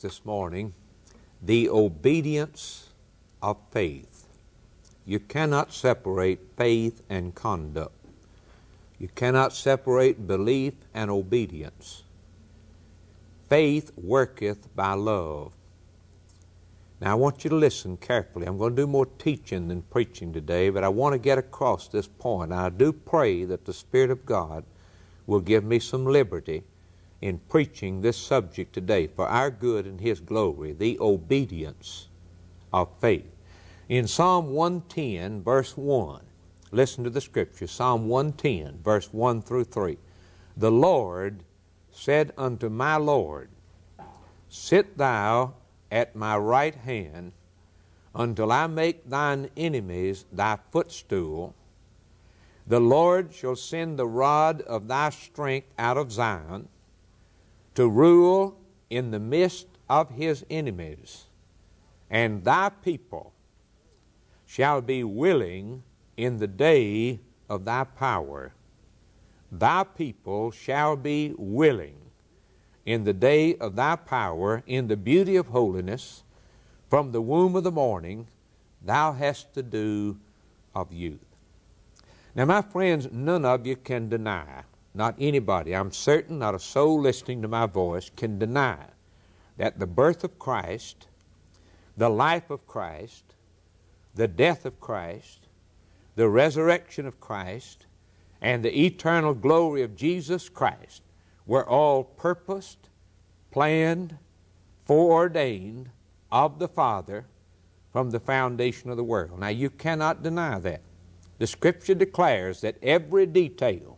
this morning, the obedience of faith. You cannot separate faith and conduct. You cannot separate belief and obedience. Faith worketh by love. Now I want you to listen carefully. I'm going to do more teaching than preaching today, but I want to get across this point. I do pray that the Spirit of God will give me some liberty in preaching this subject today for our good and His glory, the obedience of faith. In Psalm 110, verse 1, listen to the scripture, Psalm 110, verse 1 through 3. The Lord said unto my Lord, Sit thou at my right hand until I make thine enemies thy footstool. The Lord shall send the rod of thy strength out of Zion to rule in the midst of his enemies, and thy people shall be willing in the day of thy power. Thy people shall be willing in the day of thy power, in the beauty of holiness. From the womb of the morning thou hast the dew of youth. Now, my friends, none of you can deny, not anybody, I'm certain not a soul listening to my voice can deny that the birth of Christ, the life of Christ, the death of Christ, the resurrection of Christ, and the eternal glory of Jesus Christ were all purposed, planned, foreordained of the Father from the foundation of the world. Now, you cannot deny that. The Scripture declares that every detail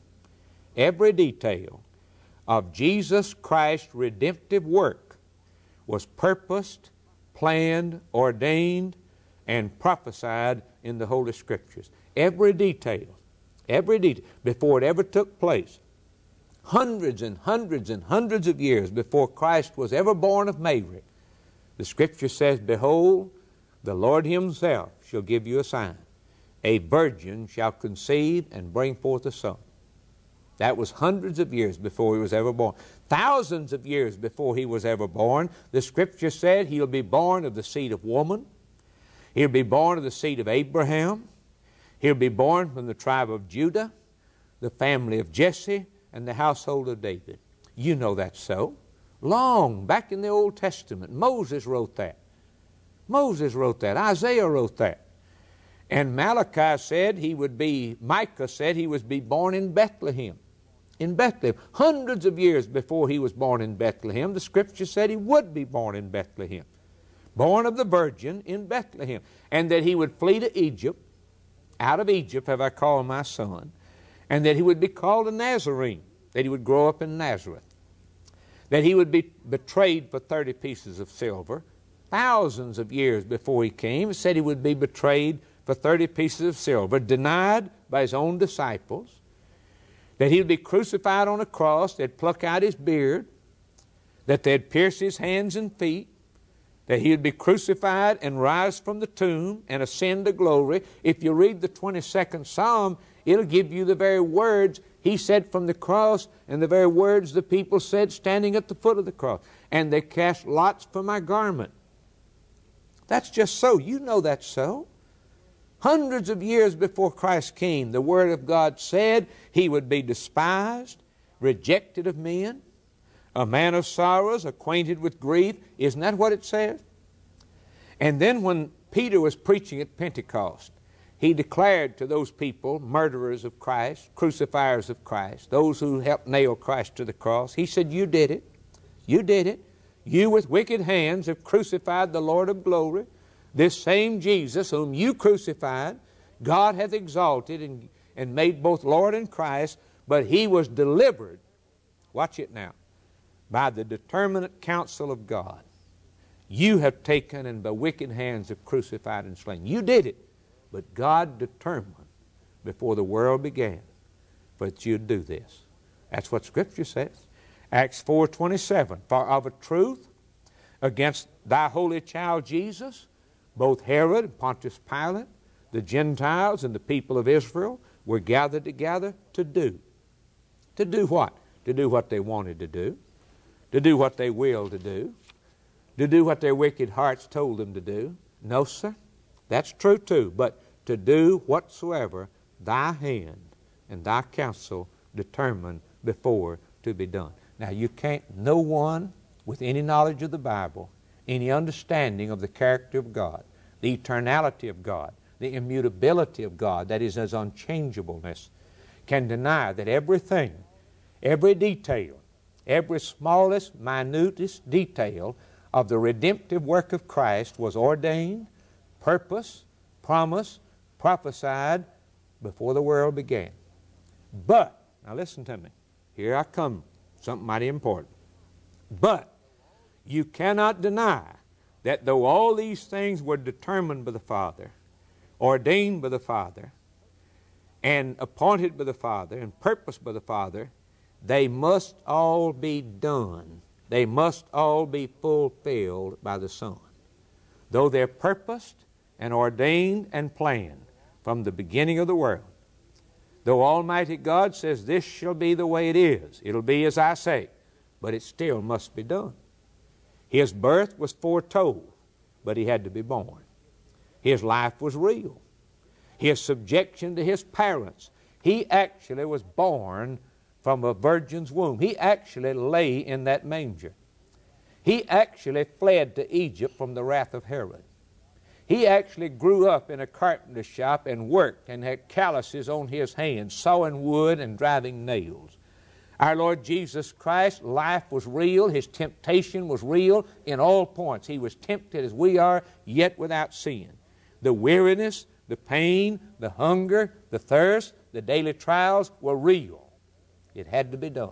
of Jesus Christ's redemptive work was purposed, planned, ordained, and prophesied in the Holy Scriptures. Every detail, before it ever took place. Hundreds and hundreds and hundreds of years before Christ was ever born of Mary, the Scripture says, Behold, the Lord Himself shall give you a sign. A virgin shall conceive and bring forth a son. That was hundreds of years before He was ever born. Thousands of years before He was ever born, the Scripture said He'll be born of the seed of woman. He'll be born of the seed of Abraham. He'll be born from the tribe of Judah, the family of Jesse, and the household of David. You know that's so. Long back in the Old Testament, Moses wrote that. Isaiah wrote that. And Micah said he would be born in Bethlehem. In Bethlehem. Hundreds of years before he was born in Bethlehem, the Scripture said he would be born in Bethlehem. Born of the virgin in Bethlehem. And that he would flee to Egypt. Out of Egypt have I called my son. And that he would be called a Nazarene. That he would grow up in Nazareth. That he would be betrayed for 30 pieces of silver. Thousands of years before he came, it said he would be betrayed for 30 pieces of silver, denied by his own disciples, that he would be crucified on a cross, they'd pluck out his beard, that they'd pierce his hands and feet, that he would be crucified and rise from the tomb and ascend to glory. If you read the 22nd Psalm, it'll give you the very words he said from the cross and the very words the people said standing at the foot of the cross. And they cast lots for my garment. That's just so. You know that's so. Hundreds of years before Christ came, the Word of God said He would be despised, rejected of men, a man of sorrows, acquainted with grief. Isn't that what it says? And then when Peter was preaching at Pentecost, he declared to those people, murderers of Christ, crucifiers of Christ, those who helped nail Christ to the cross, he said, You did it. You did it. You with wicked hands have crucified the Lord of glory. This same Jesus whom you crucified, God hath exalted and made both Lord and Christ, but He was delivered, watch it now, by the determinate counsel of God. You have taken and by wicked hands have crucified and slain. You did it, but God determined before the world began that you'd do this. That's what Scripture says. Acts 4:27, For of a truth against thy holy child Jesus, both Herod and Pontius Pilate, the Gentiles and the people of Israel were gathered together to do. To do what? To do what they wanted to do what they willed to do, to do what their wicked hearts told them to do. No, sir. That's true too. But to do whatsoever thy hand and thy counsel determine before to be done. Now you can't, no one with any knowledge of the Bible, any understanding of the character of God, the eternality of God, the immutability of God, that is, His unchangeableness, can deny that everything, every detail, every smallest, minutest detail of the redemptive work of Christ was ordained, purposed, promised, prophesied before the world began. But, now listen to me, here I come, something mighty important. But you cannot deny that though all these things were determined by the Father, ordained by the Father, and appointed by the Father, and purposed by the Father, they must all be done. They must all be fulfilled by the Son. Though they're purposed and ordained and planned from the beginning of the world, though Almighty God says this shall be the way it is, it'll be as I say, but it still must be done. His birth was foretold, but He had to be born. His life was real. His subjection to His parents. He actually was born from a virgin's womb. He actually lay in that manger. He actually fled to Egypt from the wrath of Herod. He actually grew up in a carpenter's shop and worked and had calluses on his hands, sawing wood and driving nails. Our Lord Jesus Christ's life was real. His temptation was real in all points. He was tempted as we are, yet without sin. The weariness, the pain, the hunger, the thirst, the daily trials were real. It had to be done.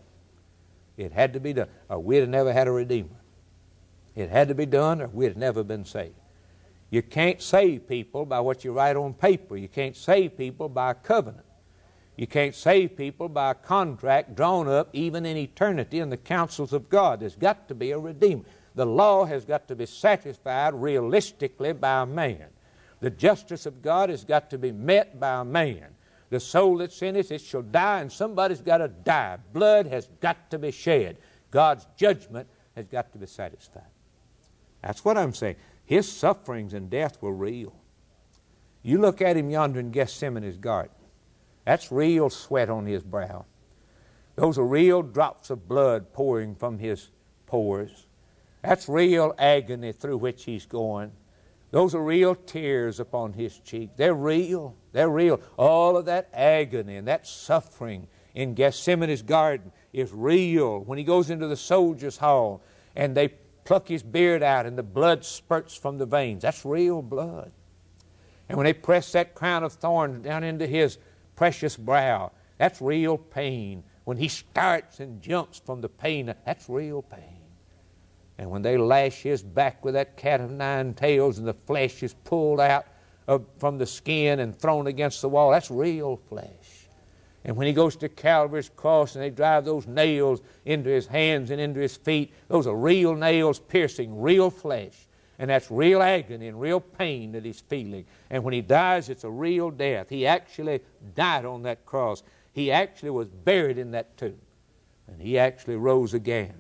It had to be done, or we'd have never had a Redeemer. It had to be done, or we'd have never been saved. You can't save people by what you write on paper. You can't save people by a covenant. You can't save people by a contract drawn up even in eternity in the counsels of God. There's got to be a Redeemer. The law has got to be satisfied realistically by a man. The justice of God has got to be met by a man. The soul that's in it shall die, and somebody's got to die. Blood has got to be shed. God's judgment has got to be satisfied. That's what I'm saying. His sufferings and death were real. You look at Him yonder in Gethsemane's garden. That's real sweat on His brow. Those are real drops of blood pouring from His pores. That's real agony through which He's going. Those are real tears upon His cheek. They're real. They're real. All of that agony and that suffering in Gethsemane's garden is real. When He goes into the soldiers' hall and they pluck His beard out and the blood spurts from the veins, that's real blood. And when they press that crown of thorns down into His precious brow, that's real pain. When He starts and jumps from the pain, that's real pain. And when they lash His back with that cat of nine tails and the flesh is pulled out from the skin and thrown against the wall, that's real flesh. And when He goes to Calvary's cross and they drive those nails into His hands and into His feet, those are real nails piercing real flesh. And that's real agony and real pain that He's feeling. And when He dies, it's a real death. He actually died on that cross. He actually was buried in that tomb. And He actually rose again.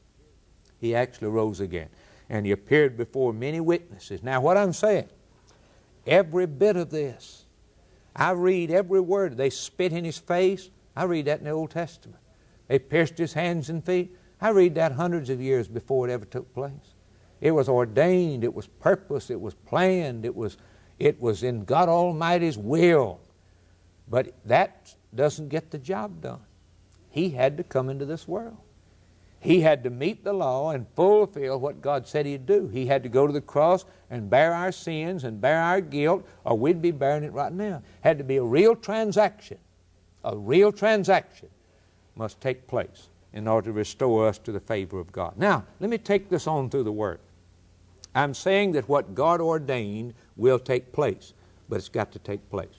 He actually rose again. And He appeared before many witnesses. Now what I'm saying, every bit of this, I read every word. They spit in His face. I read that in the Old Testament. They pierced His hands and feet. I read that hundreds of years before it ever took place. It was ordained. It was purposed. It was planned. It was in God Almighty's will. But that doesn't get the job done. He had to come into this world. He had to meet the law and fulfill what God said He'd do. He had to go to the cross and bear our sins and bear our guilt, or we'd be bearing it right now. Had to be a real transaction. A real transaction must take place in order to restore us to the favor of God. Now, let me take this on through the Word. I'm saying that what God ordained will take place, but it's got to take place.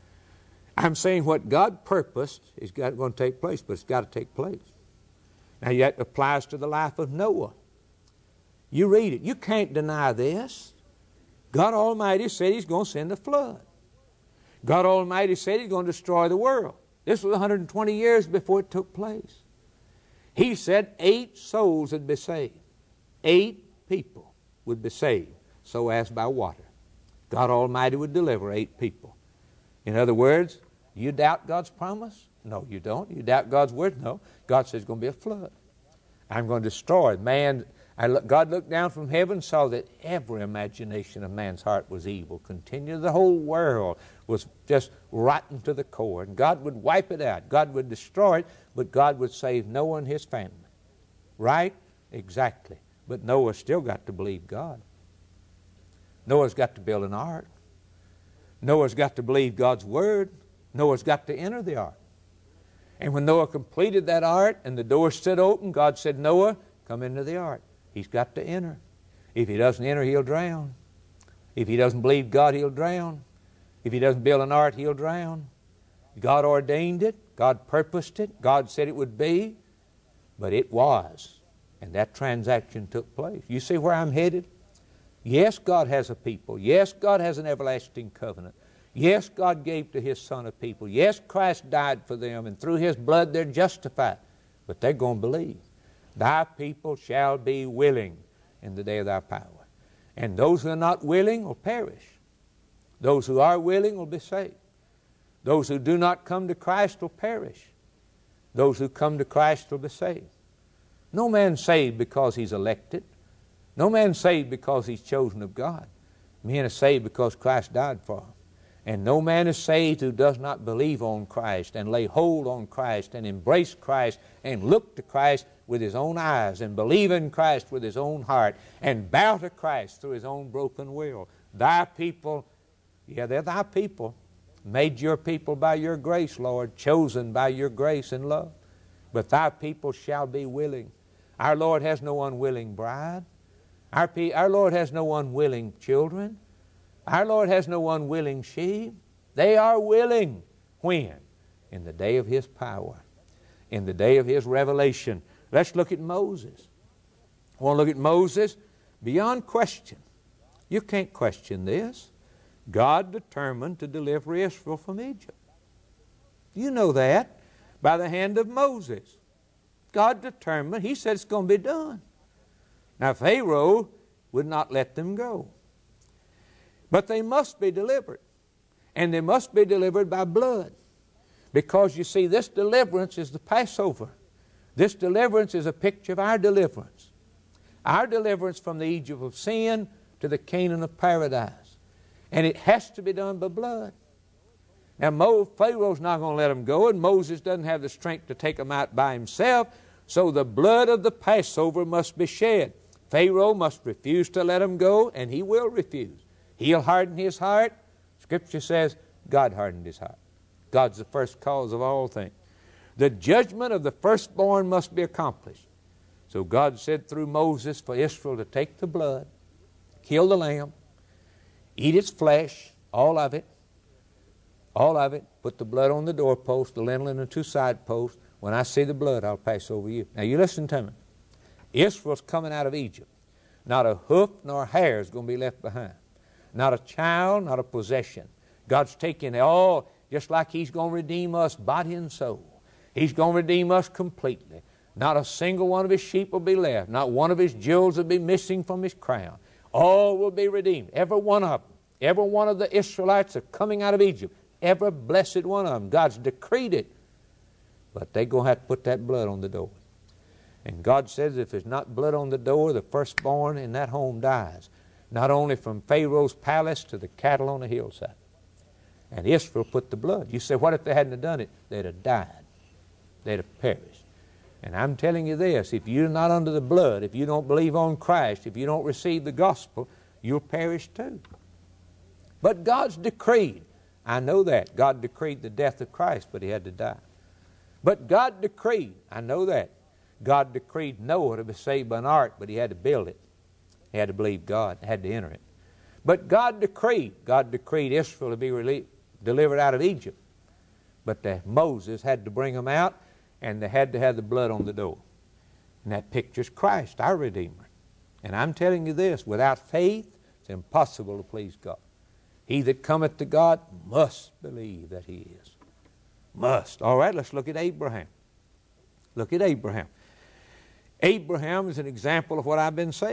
I'm saying what God purposed is going to take place, but it's got to take place. Now, that applies to the life of Noah. You read it. You can't deny this. God Almighty said He's going to send a flood. God Almighty said He's going to destroy the world. This was 120 years before it took place. He said 8 souls would be saved. 8 people. would be saved, so as by water. God Almighty would deliver 8 people. In other words, you doubt God's promise? No, you don't. You doubt God's word? No. God says there's going to be a flood. I'm going to destroy man. God looked down from heaven, saw that every imagination of man's heart was evil. Continued, the whole world was just rotten to the core. And God would wipe it out. God would destroy it, but God would save Noah and his family. Right? Exactly. But Noah still got to believe God. Noah's got to build an ark. Noah's got to believe God's word. Noah's got to enter the ark. And when Noah completed that ark and the door stood open, God said, Noah, come into the ark. He's got to enter. If he doesn't enter, he'll drown. If he doesn't believe God, he'll drown. If he doesn't build an ark, he'll drown. God ordained it. God purposed it. God said it would be. But it was. And that transaction took place. You see where I'm headed? Yes, God has a people. Yes, God has an everlasting covenant. Yes, God gave to His Son a people. Yes, Christ died for them, and through His blood they're justified. But they're going to believe. Thy people shall be willing in the day of thy power. And those who are not willing will perish. Those who are willing will be saved. Those who do not come to Christ will perish. Those who come to Christ will be saved. No man's saved because he's elected. No man's saved because he's chosen of God. Men are saved because Christ died for them. And no man is saved who does not believe on Christ and lay hold on Christ and embrace Christ and look to Christ with his own eyes and believe in Christ with his own heart and bow to Christ through his own broken will. Thy people, yeah, they're thy people, made your people by your grace, Lord, chosen by your grace and love. But thy people shall be willing. Our Lord has no unwilling bride. Our Lord has no unwilling children. Our Lord has no unwilling sheep. They are willing. When? In the day of His power. In the day of His revelation. Let's look at Moses. I want to look at Moses beyond question. You can't question this. God determined to deliver Israel from Egypt. You know that by the hand of Moses. God determined. He said it's going to be done. Now Pharaoh would not let them go. But they must be delivered. And they must be delivered by blood. Because you see, this deliverance is the Passover. This deliverance is a picture of our deliverance. Our deliverance from the Egypt of sin to the Canaan of paradise. And it has to be done by blood. Now Pharaoh's not going to let them go, and Moses doesn't have the strength to take them out by himself. So the blood of the Passover must be shed. Pharaoh must refuse to let them go, and he will refuse. He'll harden his heart. Scripture says God hardened his heart. God's the first cause of all things. The judgment of the firstborn must be accomplished. So God said through Moses for Israel to take the blood, kill the lamb, eat its flesh, all of it, put the blood on the doorpost, the lintel, and the 2 side posts. When I see the blood, I'll pass over you. Now you listen to me. Israel's coming out of Egypt. Not a hoof nor a hair is going to be left behind. Not a child, not a possession. God's taking it all, just like He's going to redeem us body and soul. He's going to redeem us completely. Not a single one of His sheep will be left. Not one of His jewels will be missing from His crown. All will be redeemed. Every one of them. Every one of the Israelites are coming out of Egypt. Every blessed one of them. God's decreed it. But they're going to have to put that blood on the door. And God says if there's not blood on the door, the firstborn in that home dies. Not only from Pharaoh's palace to the cattle on the hillside. And Israel put the blood. You say, what if they hadn't done it? They'd have died. They'd have perished. And I'm telling you this, if you're not under the blood, if you don't believe on Christ, if you don't receive the gospel, you'll perish too. But God's decreed, I know that, God decreed the death of Christ, but He had to die. But God decreed, I know that, God decreed Noah to be saved by an ark, but he had to build it. He had to believe God, had to enter it. But God decreed Israel to be delivered out of Egypt. But Moses had to bring them out, and they had to have the blood on the door. And that pictures Christ, our Redeemer. And I'm telling you this, without faith, it's impossible to please God. He that cometh to God must believe that He is. Must. All right, let's look at Abraham. Look at Abraham. Abraham is an example of what I've been saying.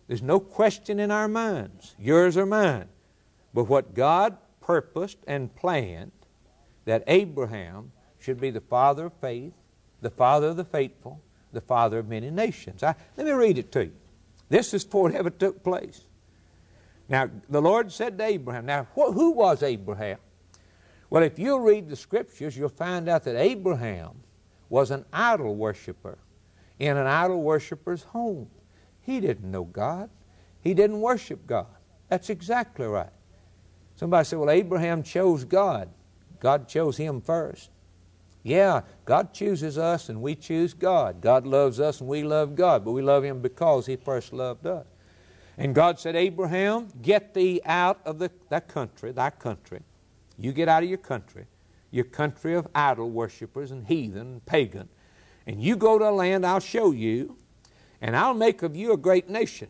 There's no question in our minds, yours or mine, but what God purposed and planned, that Abraham should be the father of faith, the father of the faithful, the father of many nations. Let me read it to you. This is before it ever took place. Now, the Lord said to Abraham, now, who was Abraham? Well, if you'll read the Scriptures, you'll find out that Abraham was an idol worshiper in an idol worshiper's home. He didn't know God. He didn't worship God. That's exactly right. Somebody said, well, Abraham chose God. God chose him first. Yeah, God chooses us and we choose God. God loves us and we love God, but we love Him because He first loved us. And God said, Abraham, get thee out of thy country. You get out of your country of idol worshippers and heathen and pagan, and you go to a land I'll show you, and I'll make of you a great nation.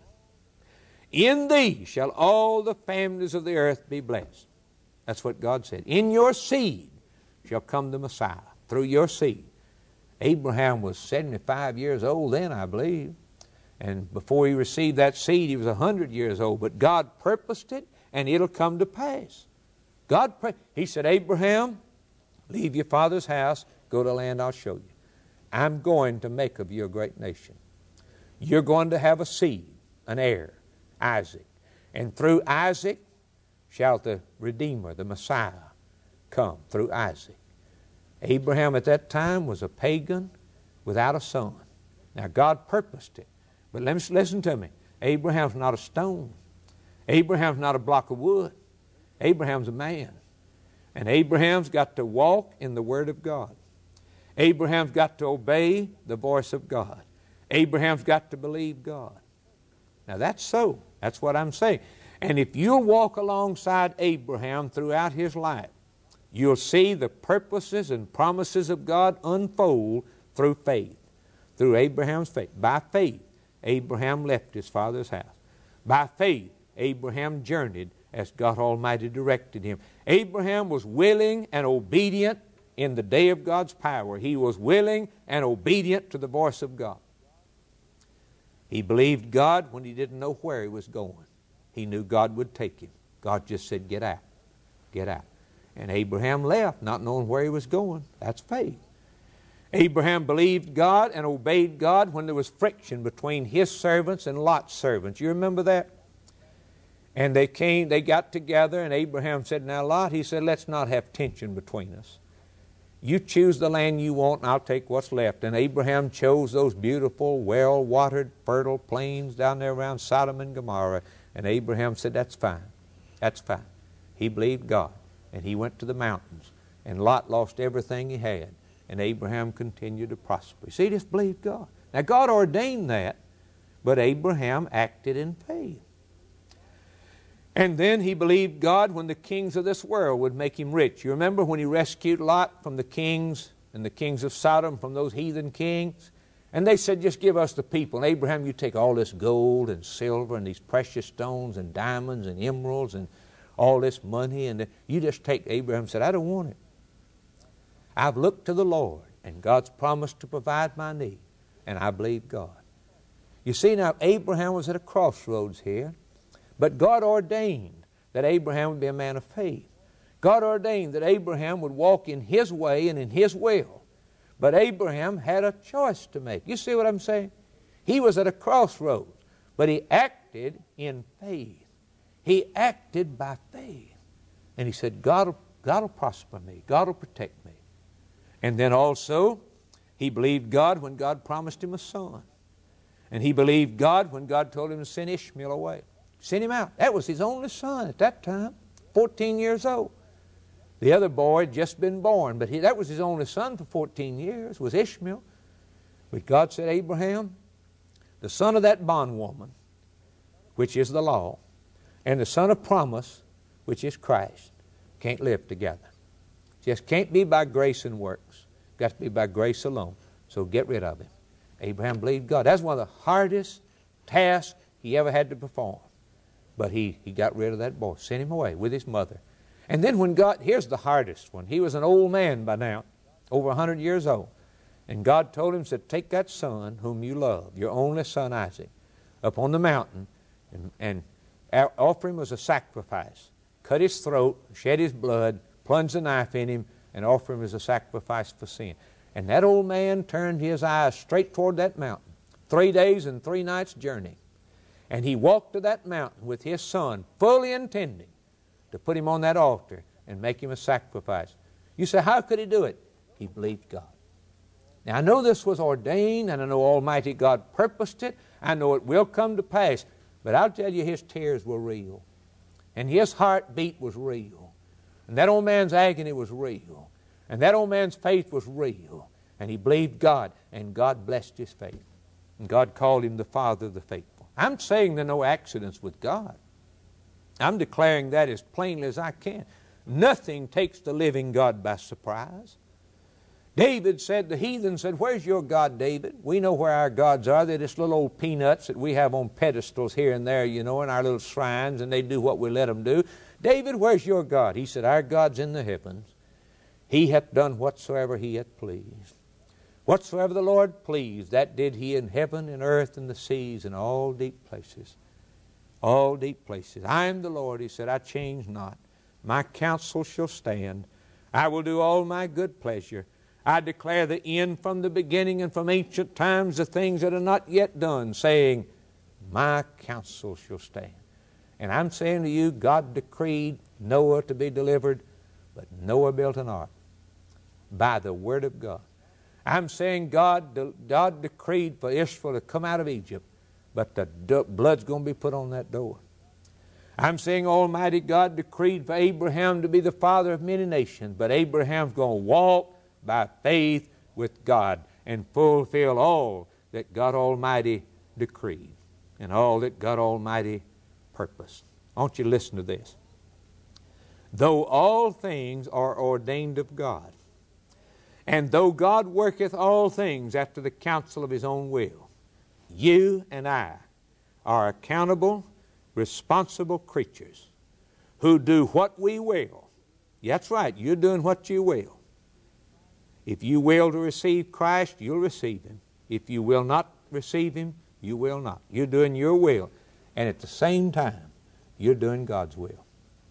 In thee shall all the families of the earth be blessed. That's what God said. In your seed shall come the Messiah, through your seed. Abraham was 75 years old then, I believe. And before he received that seed, he was 100 years old. But God purposed it, and it'll come to pass. He said, Abraham, leave your father's house, go to the land I'll show you. I'm going to make of you a great nation. You're going to have a seed, an heir, Isaac. And through Isaac shall the Redeemer, the Messiah, come, through Isaac. Abraham at that time was a pagan without a son. Now God purposed it. But listen to me. Abraham's not a stone. Abraham's not a block of wood. Abraham's a man. And Abraham's got to walk in the Word of God. Abraham's got to obey the voice of God. Abraham's got to believe God. Now that's so. That's what I'm saying. And if you'll walk alongside Abraham throughout his life, you'll see the purposes and promises of God unfold through faith. Through Abraham's faith. By faith, Abraham left his father's house. By faith, Abraham journeyed as God Almighty directed him. Abraham was willing and obedient in the day of God's power. He was willing and obedient to the voice of God. He believed God when he didn't know where he was going. He knew God would take him. God just said, get out. Get out. And Abraham left, not knowing where he was going. That's faith. Abraham believed God and obeyed God when there was friction between his servants and Lot's servants. You remember that? And they got together, and Abraham said, now Lot, he said, let's not have tension between us. You choose the land you want, and I'll take what's left. And Abraham chose those beautiful, well-watered, fertile plains down there around Sodom and Gomorrah. And Abraham said, that's fine. That's fine. He believed God, and he went to the mountains. And Lot lost everything he had. And Abraham continued to prosper. See, he just believed God. Now, God ordained that, but Abraham acted in faith. And then he believed God when the kings of this world would make him rich. You remember when he rescued Lot from the kings and the kings of Sodom, from those heathen kings? And they said, just give us the people. And Abraham, you take all this gold and silver and these precious stones and diamonds and emeralds and all this money, and you just take. Abraham said, I don't want it. I've looked to the Lord, and God's promised to provide my need, and I believe God. You see, now, Abraham was at a crossroads here, but God ordained that Abraham would be a man of faith. God ordained that Abraham would walk in His way and in His will, but Abraham had a choice to make. You see what I'm saying? He was at a crossroads, but he acted in faith. He acted by faith. And he said, God will prosper me. God will protect me. And then also, he believed God when God promised him a son. And he believed God when God told him to send Ishmael away. Send him out. That was his only son at that time, 14 years old. The other boy had just been born, but that was his only son for 14 years, was Ishmael. But God said, Abraham, the son of that bondwoman, which is the law, and the son of promise, which is Christ, can't live together. Just can't be by grace and works. Got to be by grace alone. So get rid of him. Abraham believed God. That's one of the hardest tasks he ever had to perform. But he got rid of that boy, sent him away with his mother. And then when God, here's the hardest one. He was an old man by now, over 100 years old. And God told him, said, take that son whom you love, your only son Isaac, up on the mountain, And offering was a sacrifice. Cut his throat, shed his blood, plunged the knife in him, and offer him as a sacrifice for sin. And that old man turned his eyes straight toward that mountain. 3 days and 3 nights' journey. And he walked to that mountain with his son, fully intending to put him on that altar and make him a sacrifice. You say, how could he do it? He believed God. Now, I know this was ordained, and I know Almighty God purposed it. I know it will come to pass. But I'll tell you, his tears were real. And his heartbeat was real. And that old man's agony was real. And that old man's faith was real. And he believed God, and God blessed his faith. And God called him the father of the faithful. I'm saying there are no accidents with God. I'm declaring that as plainly as I can. Nothing takes the living God by surprise. David said, the heathen said, where's your God, David? We know where our gods are. They're just little old peanuts that we have on pedestals here and there, you know, in our little shrines, and they do what we let them do. David, where's your God? He said, our God's in the heavens. He hath done whatsoever he hath pleased. Whatsoever the Lord pleased, that did he in heaven and earth and the seas and all deep places. All deep places. I am the Lord, he said, I change not. My counsel shall stand. I will do all my good pleasure. I declare the end from the beginning and from ancient times the things that are not yet done, saying, my counsel shall stand. And I'm saying to you, God decreed Noah to be delivered, but Noah built an ark by the word of God. I'm saying God decreed for Israel to come out of Egypt, but the blood's going to be put on that door. I'm saying Almighty God decreed for Abraham to be the father of many nations, but Abraham's going to walk by faith with God and fulfill all that God Almighty decreed and all that God Almighty purposed. I want you to listen to this. Though all things are ordained of God, and though God worketh all things after the counsel of his own will, you and I are accountable, responsible creatures who do what we will. That's right, you're doing what you will. If you will to receive Christ, you'll receive him. If you will not receive him, you will not. You're doing your will. And at the same time, you're doing God's will.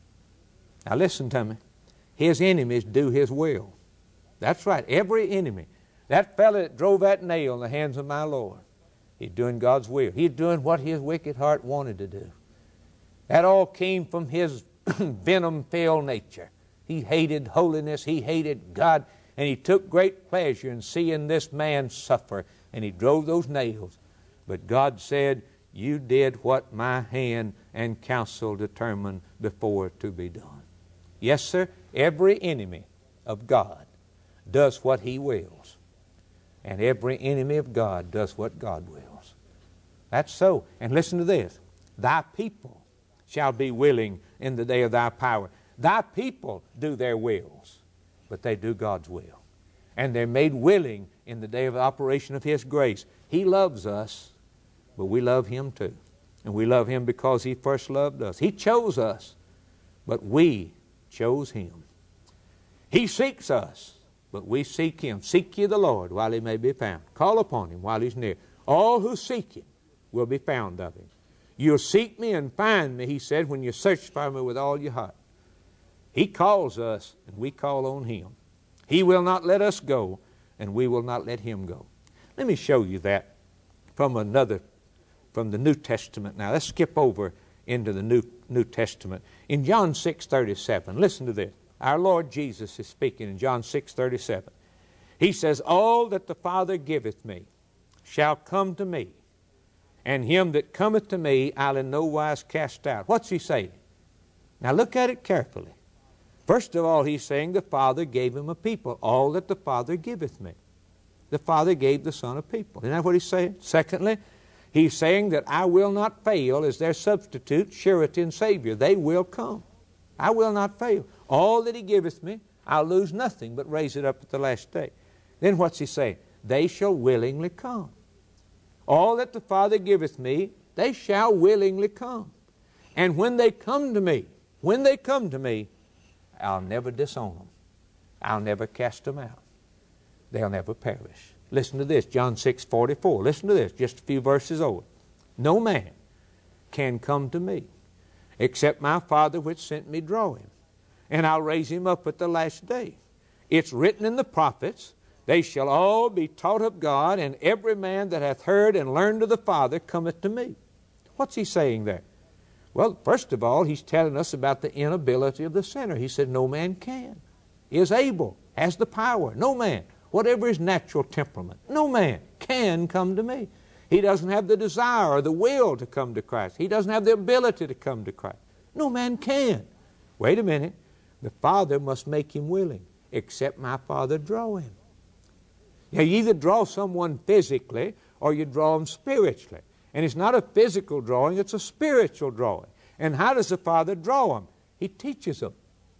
Now listen to me. His enemies do his will. That's right, every enemy. That fellow that drove that nail in the hands of my Lord, he's doing God's will. He's doing what his wicked heart wanted to do. That all came from his venom-filled nature. He hated holiness. He hated God. And he took great pleasure in seeing this man suffer. And he drove those nails. But God said, you did what my hand and counsel determined before to be done. Yes, sir, every enemy of God does what he wills. And every enemy of God does what God wills. That's so. And listen to this. Thy people shall be willing in the day of thy power. Thy people do their wills, but they do God's will. And they're made willing in the day of the operation of his grace. He loves us, but we love him too. And we love him because he first loved us. He chose us, but we chose him. He seeks us, but we seek him. Seek ye the Lord while he may be found. Call upon him while he's near. All who seek him will be found of him. You'll seek me and find me, he said, when you search for me with all your heart. He calls us, and we call on him. He will not let us go, and we will not let him go. Let me show you that from the New Testament. Now, let's skip over into the New Testament. In John 6:37, listen to this. Our Lord Jesus is speaking in John 6:37. He says, all that the Father giveth me shall come to me, and him that cometh to me I'll in no wise cast out. What's he saying? Now look at it carefully. First of all, he's saying the Father gave him a people. All that the Father giveth me. The Father gave the Son a people. Isn't that what he's saying? Secondly, he's saying that I will not fail as their substitute, surety, and Savior. They will come. I will not fail. All that he giveth me, I'll lose nothing but raise it up at the last day. Then what's he saying? They shall willingly come. All that the Father giveth me, they shall willingly come. And when they come to me, I'll never disown them. I'll never cast them out. They'll never perish. Listen to this, John 6:44. Listen to this, just a few verses over. No man can come to me, except my Father which sent me draw him. And I'll raise him up at the last day. It's written in the prophets, they shall all be taught of God, and every man that hath heard and learned of the Father cometh to me. What's he saying there? Well, first of all, he's telling us about the inability of the sinner. He said, no man can, is able, has the power. No man, whatever his natural temperament, no man can come to me. He doesn't have the desire or the will to come to Christ. He doesn't have the ability to come to Christ. No man can. Wait a minute. The Father must make him willing, except my Father draw him. Now, you either draw someone physically or you draw them spiritually. And it's not a physical drawing, it's a spiritual drawing. And how does the Father draw them? He teaches them.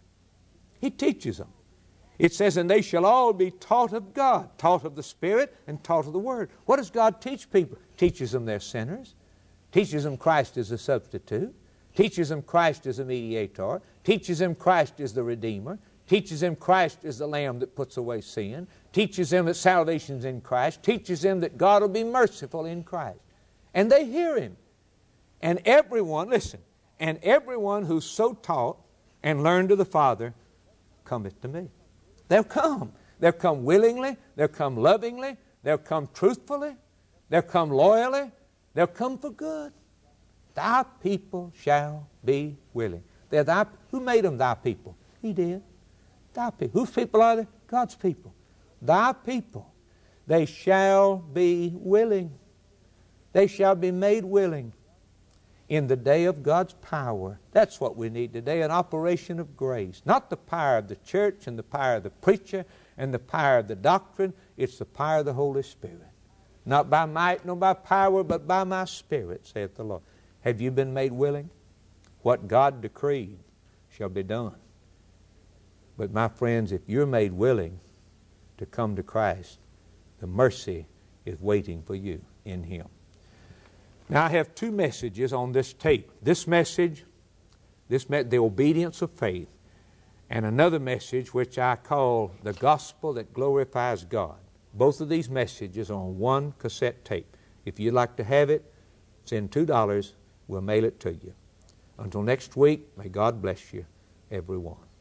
He teaches them. It says, and they shall all be taught of God, taught of the Spirit and taught of the Word. What does God teach people? Teaches them they're sinners. Teaches them Christ is a substitute. Teaches them Christ is a mediator. Teaches them Christ is the Redeemer. Teaches them Christ is the Lamb that puts away sin. Teaches them that salvation's in Christ. Teaches them that God will be merciful in Christ. And they hear him. And everyone, listen, and everyone who's so taught and learned of the Father cometh to me. They'll come. They'll come willingly. They'll come lovingly. They'll come truthfully. They'll come loyally. They'll come for good. Thy people shall be willing. They're thy, who made them thy people? He did. Thy people. Whose people are they? God's people. Thy people. They shall be willing. They shall be made willing in the day of God's power. That's what we need today, an operation of grace. Not the power of the church and the power of the preacher and the power of the doctrine. It's the power of the Holy Spirit. Not by might nor by power, but by my Spirit, saith the Lord. Have you been made willing? What God decreed shall be done. But my friends, if you're made willing to come to Christ, the mercy is waiting for you in Him. Now I have two messages on this tape. This message, the obedience of faith, and another message which I call the gospel that glorifies God. Both of these messages are on one cassette tape. If you'd like to have it, send $2. We'll mail it to you. Until next week, may God bless you, everyone.